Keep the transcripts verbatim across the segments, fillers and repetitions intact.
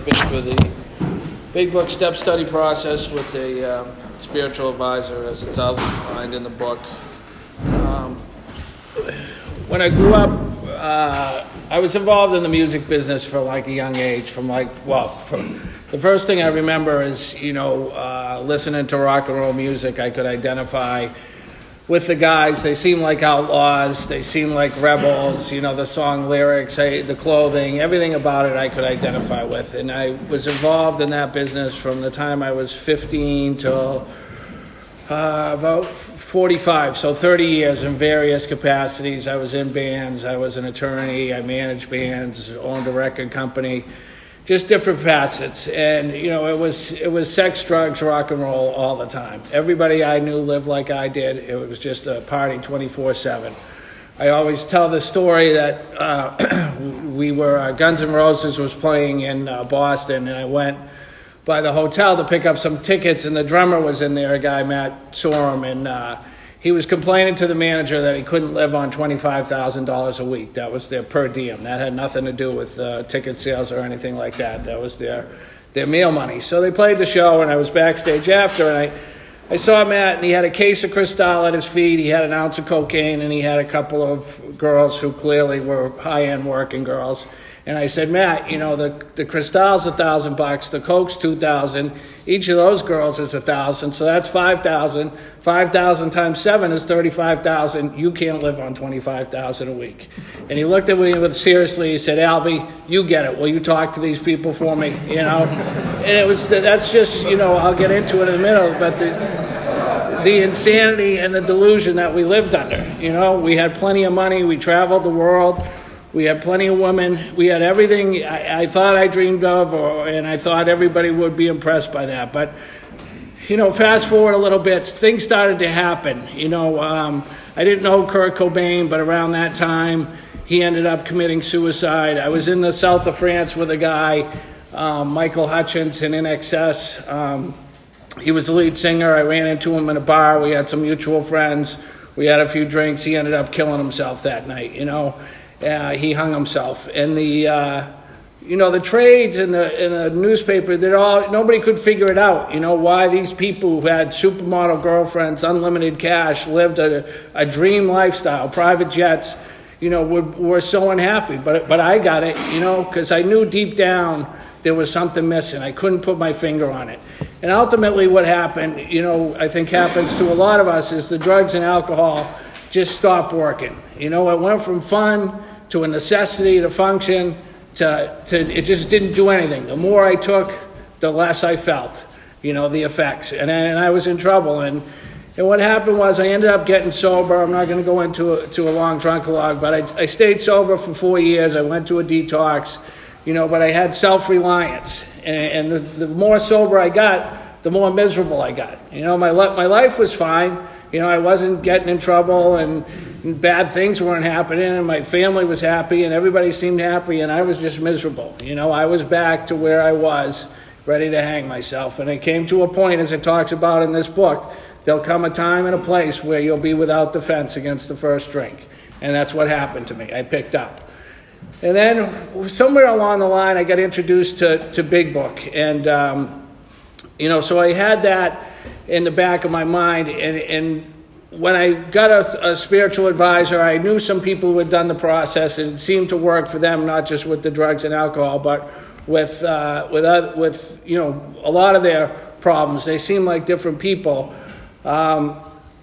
been through the Big Book step study process with a um, spiritual advisor, as it's outlined in the book. Um, when I grew up, uh, I was involved in the music business for like a young age. From like, well, from the first thing I remember is, you know, uh, listening to rock and roll music. I could identify with the guys. They seemed like outlaws. They seemed like rebels. You know, the song lyrics, I, the clothing, everything about it I could identify with. And I was involved in that business from the time I was fifteen till uh, about forty-five, so thirty years in various capacities. I was in bands. I was an attorney. I managed bands, owned a record company. Just different facets, and you know, it was it was sex, drugs, rock and roll all the time. Everybody I knew lived like I did. It was just a party twenty-four seven. I always tell the story that uh, we were uh, Guns N' Roses was playing in uh, Boston, and I went by the hotel to pick up some tickets, and the drummer was in there, a guy Matt Sorum, and uh, he was complaining to the manager that he couldn't live on twenty-five thousand dollars a week. That was their per diem. That had nothing to do with uh, ticket sales or anything like that. That was their their meal money. So they played the show, and I was backstage after, and I, I saw Matt, and he had a case of Cristal at his feet. He had an ounce of cocaine, and he had a couple of girls who clearly were high-end working girls. And I said, Matt, you know, the the Cristal's a thousand bucks, the Coke's two thousand. Each of those girls is a thousand, so that's five thousand. Five thousand times seven is thirty-five thousand. You can't live on twenty-five thousand a week. And he looked at me with seriously. He said, Albie, you get it. Will you talk to these people for me? You know, and it was that's just you know I'll get into it in a minute, but the the insanity and the delusion that we lived under. You know, we had plenty of money. We traveled the world. We had plenty of women. We had everything I, I thought I dreamed of, or, and I thought everybody would be impressed by that. But, you know, fast forward a little bit, things started to happen. You know, um, I didn't know Kurt Cobain, but around that time, he ended up committing suicide. I was in the south of France with a guy, um, Michael Hutchence, in I N X S. Um, he was the lead singer. I ran into him in a bar. We had some mutual friends. We had a few drinks. He ended up killing himself that night, you know. Uh, he hung himself, and the uh, you know the trades in the in the newspaper, they're all nobody could figure it out. You know why these people who had supermodel girlfriends, unlimited cash, lived a, a dream lifestyle, private jets, you know, were, were so unhappy. But but I got it, you know, because I knew deep down there was something missing. I couldn't put my finger on it, and ultimately, what happened, you know, I think happens to a lot of us is the drugs and alcohol just stopped working. You know, it went from fun to a necessity to function to, to it just didn't do anything. The more I took, the less I felt, you know, the effects. And, and I was in trouble. And, and what happened was I ended up getting sober. I'm not going to go into a, to a long drunk-a-log, but I, I stayed sober for four years. I went to a detox, you know, but I had self-reliance. And, and the, the more sober I got, the more miserable I got. You know, my, my life was fine. You know, I wasn't getting in trouble, and, and bad things weren't happening, and my family was happy, and everybody seemed happy, and I was just miserable. You know, I was back to where I was, ready to hang myself. And it came to a point, as it talks about in this book, there'll come a time and a place where you'll be without defense against the first drink. And that's what happened to me. I picked up. And then somewhere along the line, I got introduced to, to Big Book. And, um, you know, so I had that in the back of my mind, and, and when I got a, a spiritual advisor, I knew some people who had done the process, and it seemed to work for them, not just with the drugs and alcohol, but with uh, with other, with you know a lot of their problems. They seemed like different people. Um,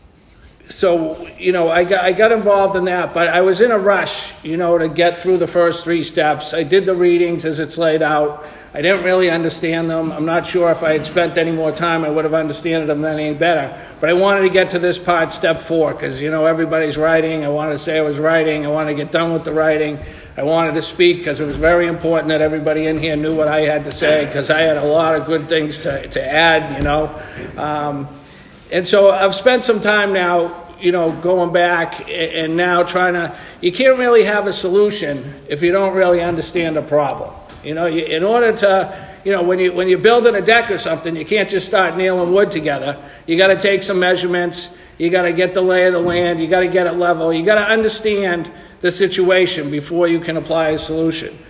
so you know, I got I got involved in that, but I was in a rush, you know, to get through the first three steps. I did the readings as it's laid out. I didn't really understand them. I'm not sure if I had spent any more time, I would have understood them then any better. But I wanted to get to this part, step four, because, you know, everybody's writing. I wanted to say I was writing. I wanted to get done with the writing. I wanted to speak because it was very important that everybody in here knew what I had to say, because I had a lot of good things to, to add, you know. Um, and so I've spent some time now, you know, going back and now trying to, you can't really have a solution if you don't really understand a problem. You know, you, in order to, you know, when, you, when you're building a deck or something, you can't just start nailing wood together. You got to take some measurements. You got to get the lay of the land. You got to get it level. You got to understand the situation before you can apply a solution.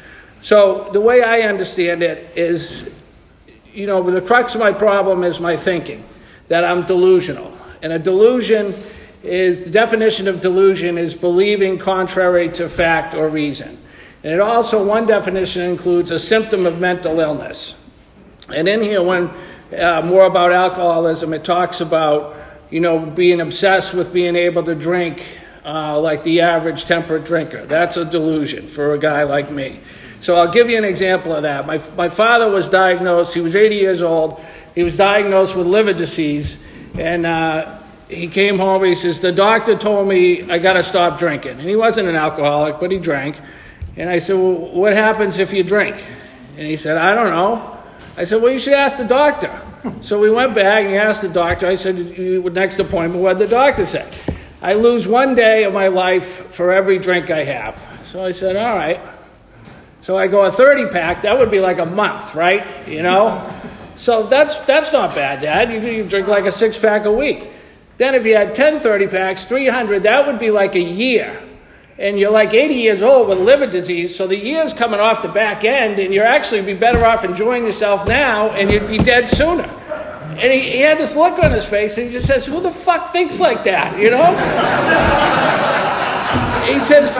So the way I understand it is, you know, the crux of my problem is my thinking, that I'm delusional. And a delusion is, the definition of delusion is believing contrary to fact or reason. And it also, one definition includes a symptom of mental illness. And in here, when uh, more about alcoholism, it talks about, you know, being obsessed with being able to drink uh, like the average temperate drinker. That's a delusion for a guy like me. So I'll give you an example of that. My, my father was diagnosed, he was eighty years old, he was diagnosed with liver disease, and uh, he came home and he says, the doctor told me I got to stop drinking. And he wasn't an alcoholic, but he drank. And I said, well, what happens if you drink? And he said, I don't know. I said, well, you should ask the doctor. So we went back and he asked the doctor. I said, next appointment, what did the doctor say? I lose one day of my life for every drink I have. So I said, all right. So I go a thirty pack, that would be like a month, right? You know? So that's that's not bad, Dad. You, you drink like a six pack a week. Then if you had ten thirty packs, three hundred, that would be like a year. And you're like eighty years old with liver disease, so the year's coming off the back end, and you're actually be better off enjoying yourself now, and you'd be dead sooner. And he, he had this look on his face, and he just says, who the fuck thinks like that, you know? He says,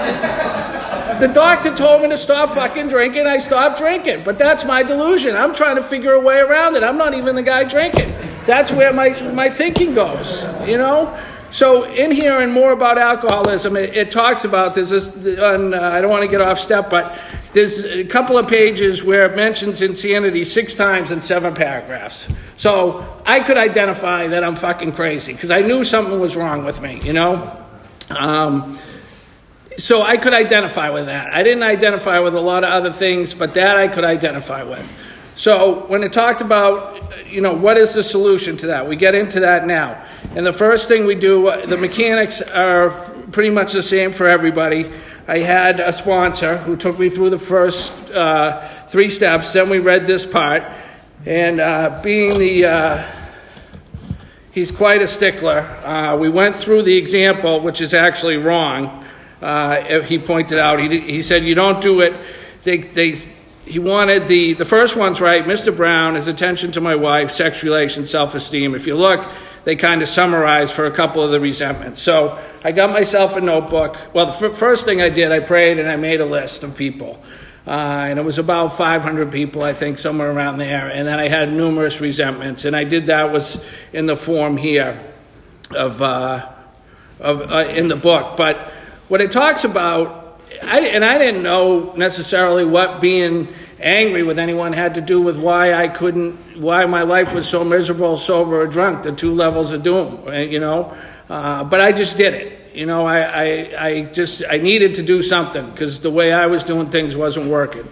the doctor told me to stop fucking drinking, I stopped drinking. But that's my delusion. I'm trying to figure a way around it. I'm not even the guy drinking. That's where my, my thinking goes, you know? So in here and more about alcoholism, it, it talks about this, this on, uh, I don't want to get off step, but there's a couple of pages where it mentions insanity six times in seven paragraphs. So I could identify that I'm fucking crazy because I knew something was wrong with me, you know? Um, so I could identify with that. I didn't identify with a lot of other things, but that I could identify with. So when it talked about, you know, what is the solution to that? We get into that now. And the first thing we do, the mechanics are pretty much the same for everybody. I had a sponsor who took me through the first uh, three steps. Then we read this part. And uh, being the, uh, he's quite a stickler. Uh, we went through the example, which is actually wrong. Uh, he pointed out, he, he said, you don't do it. They, they, he wanted the, the first one's right. Mister Brown, his attention to my wife, sex relations, self-esteem. If you look, they kind of summarize for a couple of the resentments. So I got myself a notebook. Well, the f- first thing I did, I prayed and I made a list of people. Uh, and it was about five hundred people, I think, somewhere around there. And then I had numerous resentments. And I did that was in the form here of, uh, of uh, in the book. But what it talks about, I, and I didn't know necessarily what being angry with anyone had to do with why I couldn't, why my life was so miserable, sober, or drunk, the two levels of doom, you know. Uh, but I just did it. You know, I, I, I just, I needed to do something because the way I was doing things wasn't working.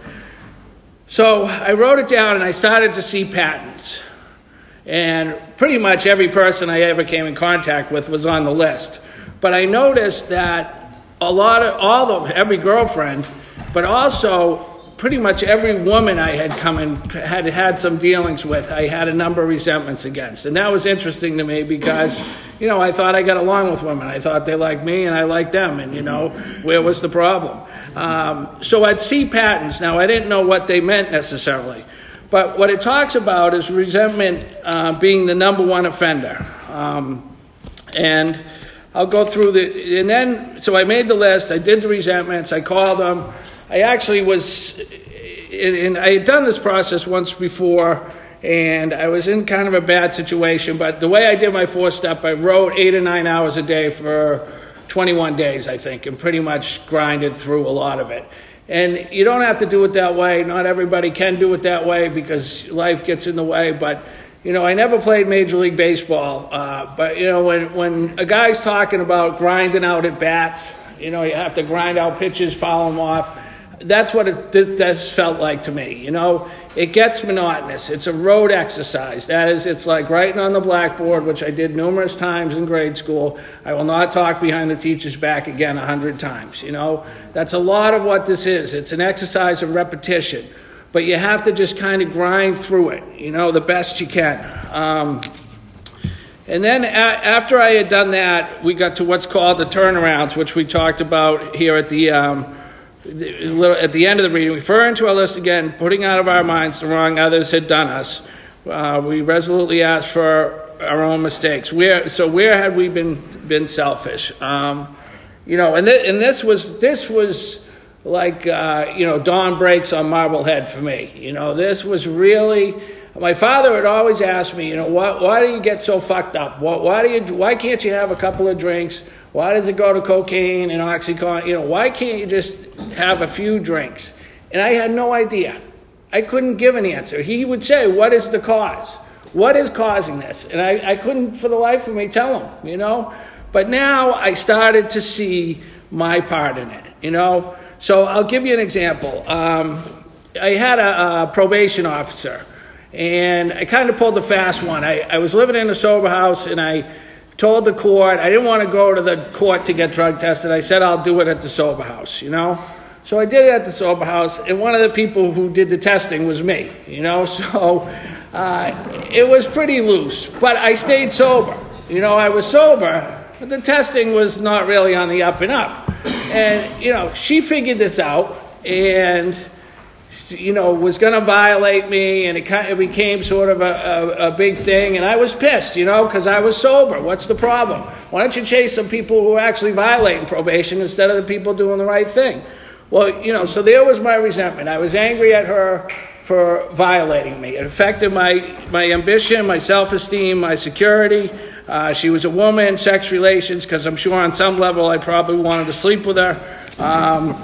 So I wrote it down and I started to see patterns. And pretty much every person I ever came in contact with was on the list. But I noticed that a lot of, all of, every girlfriend, but also pretty much every woman I had come in, had had some dealings with, I had a number of resentments against. And that was interesting to me because, you know, I thought I got along with women. I thought they liked me and I liked them. And, you know, where was the problem? Um, so I'd see patterns. Now, I didn't know what they meant necessarily. But what it talks about is resentment uh, being the number one offender. Um, and I'll go through the, and then, so I made the list. I did the resentments. I called them. I actually was, and I had done this process once before, and I was in kind of a bad situation, but the way I did my four-step, I wrote eight or nine hours a day for twenty-one days, I think, and pretty much grinded through a lot of it. And you don't have to do it that way. Not everybody can do it that way because life gets in the way, but, you know, I never played Major League Baseball, uh, but, you know, when, when a guy's talking about grinding out at bats, you know, you have to grind out pitches, foul them off. That's what it th- that's felt like to me, you know. It gets monotonous. It's a road exercise. That is, it's like writing on the blackboard, which I did numerous times in grade school. I will not talk behind the teacher's back again a hundred times, you know. That's a lot of what this is. It's an exercise of repetition. But you have to just kind of grind through it, you know, the best you can. Um, and then a- after I had done that, we got to what's called the turnarounds, which we talked about here at the... Um, at the end of the reading, referring to our list again, putting out of our minds the wrong others had done us. Uh, we resolutely asked for our own mistakes. Where, so where had we been been selfish? Um, you know, and, th- and this was this was like uh, you know, dawn breaks on Marblehead for me. You know, this was really. My father had always asked me, you know, why, why do you get so fucked up? Why, why do you? Why can't you have a couple of drinks? Why does it go to cocaine and Oxycontin? You know, why can't you just have a few drinks? And I had no idea. I couldn't give an answer. He would say, what is the cause? What is causing this? And I, I couldn't for the life of me tell him, you know. But now I started to see my part in it, you know. So I'll give you an example. Um, I had a, a probation officer, and I kind of pulled the fast one. I, I was living in a sober house, and I told the court, I didn't want to go to the court to get drug tested. I said, I'll do it at the sober house, you know. So I did it at the sober house, and one of the people who did the testing was me, you know. So uh, it was pretty loose, but I stayed sober. You know, I was sober, but the testing was not really on the up and up. And, you know, she figured this out, and, you know, was going to violate me, and it kind of became sort of a, a, a big thing, and I was pissed, you know, because I was sober. What's the problem? Why don't you chase some people who are actually violating probation instead of the people doing the right thing? Well, you know, so there was my resentment. I was angry at her for violating me. It affected my, my ambition, my self-esteem, my security. Uh, she was a woman, sex relations, because I'm sure on some level I probably wanted to sleep with her. Um,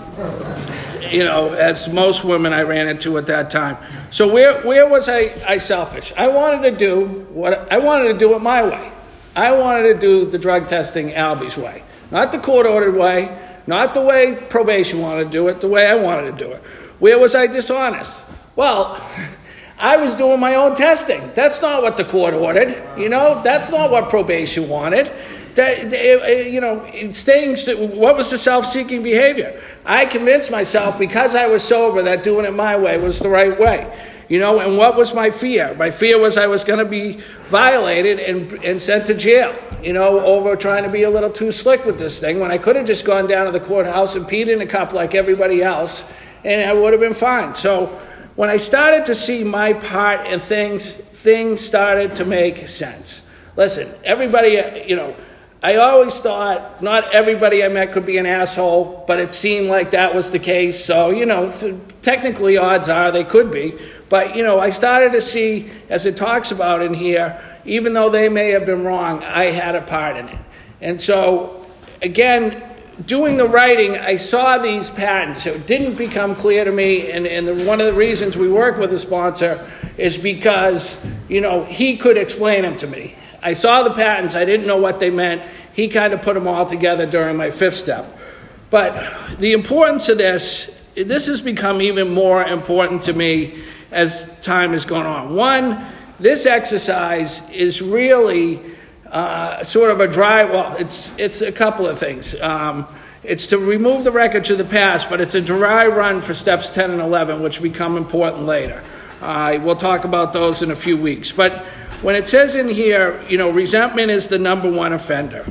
you know, as most women I ran into at that time. So where where was I, I selfish? I wanted to do what I wanted to do it my way. I wanted to do the drug testing Albie's way, not the court-ordered way, not the way probation wanted to do it, the way I wanted to do it. Where was I dishonest? Well, I was doing my own testing. That's not what the court ordered. You know, that's not what probation wanted. That, you know, staying. What was the self-seeking behavior? I convinced myself because I was sober that doing it my way was the right way. You know, and what was my fear? My fear was I was going to be violated and and sent to jail. You know, over trying to be a little too slick with this thing when I could have just gone down to the courthouse and peed in a cup like everybody else, and I would have been fine. So when I started to see my part in things, things started to make sense. Listen, everybody, you know, I always thought not everybody I met could be an asshole, but it seemed like that was the case. So, you know, th- technically odds are they could be. But, you know, I started to see, as it talks about in here, even though they may have been wrong, I had a part in it. And so, again, doing the writing, I saw these patterns. So it didn't become clear to me, and, and the, one of the reasons we work with a sponsor is because, you know, he could explain them to me. I saw the patterns. I didn't know what they meant. He kind of put them all together during my fifth step. But the importance of this, this has become even more important to me as time has gone on. One, this exercise is really uh, sort of a dry, well, it's it's a couple of things. Um, it's to remove the wreckage of the past, but it's a dry run for steps ten and eleven, which become important later. Uh, we'll talk about those in a few weeks. But when it says in here, you know, resentment is the number one offender.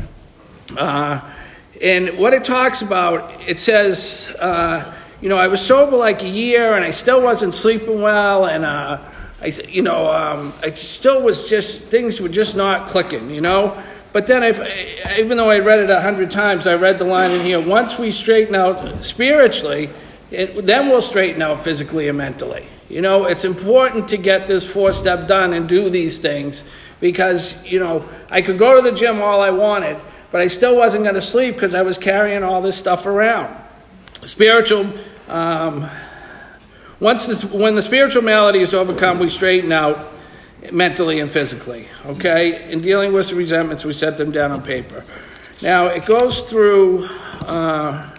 Uh, and what it talks about, it says, uh, you know, I was sober like a year and I still wasn't sleeping well. And, uh, I, you know, um, I still was just, things were just not clicking, you know. But then, I've, even though I read it a hundred times, I read the line in here, once we straighten out spiritually, it, then we'll straighten out physically and mentally. You know, it's important to get this four-step done and do these things because, you know, I could go to the gym all I wanted, but I still wasn't going to sleep because I was carrying all this stuff around. Spiritual, um, once this, when the spiritual malady is overcome, we straighten out mentally and physically, okay? In dealing with resentments, we set them down on paper. Now, it goes through... Uh,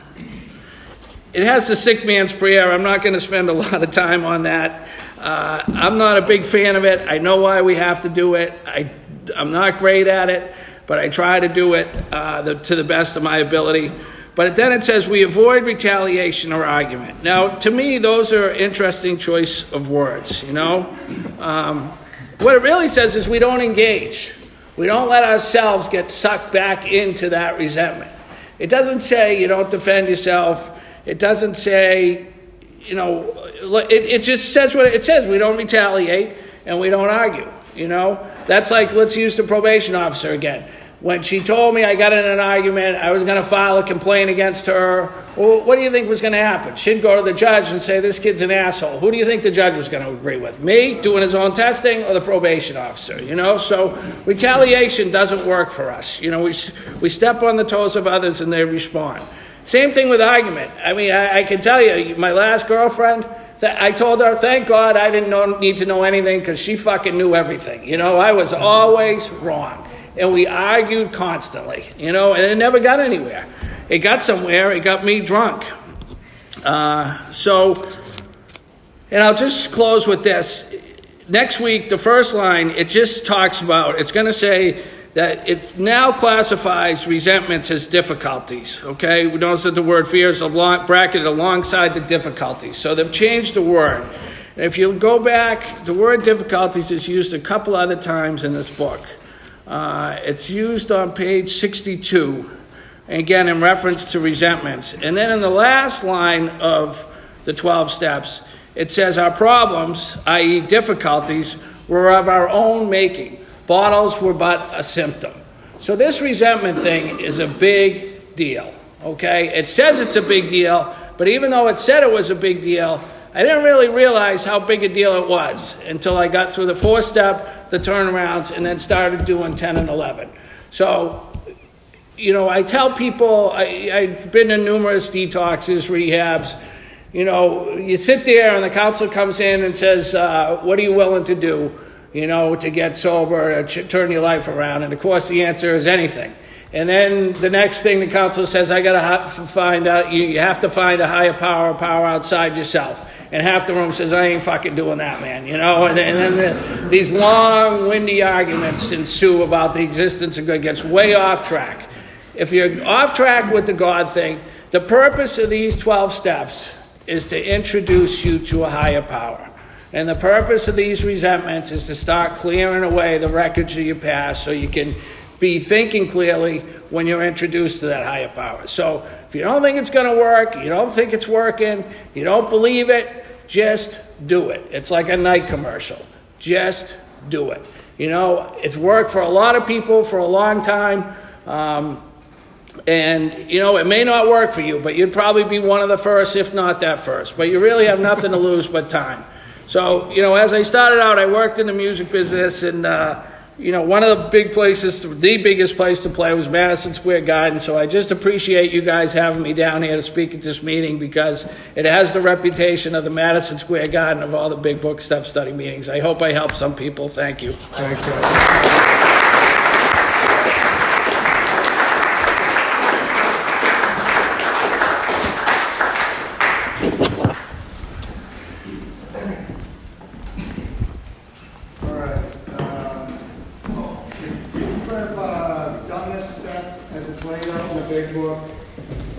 It has the sick man's prayer. I'm not going to spend a lot of time on that. Uh, I'm not a big fan of it. I know why we have to do it. I, I'm not great at it, but I try to do it uh, the, to the best of my ability. But then it says we avoid retaliation or argument. Now, to me, those are interesting choice of words, you know. Um, what it really says is we don't engage. We don't let ourselves get sucked back into that resentment. It doesn't say you don't defend yourself. It doesn't say, you know, it, it just says what it says. We don't retaliate and we don't argue, you know. That's like, let's use the probation officer again. When she told me I got in an argument, I was going to file a complaint against her, well, what do you think was going to happen? She'd go to the judge and say, this kid's an asshole. Who do you think the judge was going to agree with? Me, doing his own testing, or the probation officer, you know? So retaliation doesn't work for us. You know, we, we step on the toes of others and they respond. Same thing with argument. I mean, I, I can tell you, my last girlfriend, I told her, thank God I didn't know, need to know anything because she fucking knew everything. You know, I was always wrong. And we argued constantly, you know, and it never got anywhere. It got somewhere. It got me drunk. Uh, so, and I'll just close with this. Next week, the first line, it just talks about, it's going to say that it now classifies resentments as difficulties, okay? We notice that the word fear is along, bracketed alongside the difficulties. So they've changed the word. And if you go back, the word difficulties is used a couple other times in this book. Uh, it's used on page sixty-two, again in reference to resentments. And then in the last line of the twelve steps, it says our problems, that is difficulties, were of our own making. Bottles were but a symptom. So this resentment thing is a big deal, okay? It says it's a big deal, but even though it said it was a big deal, I didn't really realize how big a deal it was until I got through the fourth step, the turnarounds, and then started doing ten and eleven. So, you know, I tell people, I, I've been in numerous detoxes, rehabs. You know, you sit there and the counselor comes in and says, uh, what are you willing to do, you know, to get sober, to turn your life around? And, of course, the answer is anything. And then the next thing the counselor says, I got to find out, you have to find a higher power, power outside yourself. And half the room says, I ain't fucking doing that, man, you know? And, and then the, these long, windy arguments ensue about the existence of God. It gets way off track. If you're off track with the God thing, the purpose of these twelve steps is to introduce you to a higher power. And the purpose of these resentments is to start clearing away the wreckage of your past so you can be thinking clearly when you're introduced to that higher power. So if you don't think it's going to work, you don't think it's working, you don't believe it, just do it. It's like a Nike commercial. Just do it. You know, it's worked for a lot of people for a long time. Um, and, you know, it may not work for you, but you'd probably be one of the first, if not that first. But you really have nothing to lose but time. So, you know, as I started out, I worked in the music business, and, uh, you know, one of the big places, the biggest place to play was Madison Square Garden. So I just appreciate you guys having me down here to speak at this meeting because it has the reputation of the Madison Square Garden of all the big book step study meetings. I hope I helped some people. Thank you. Thanks, Ed. Have uh, done this step as it's laid out in the big book.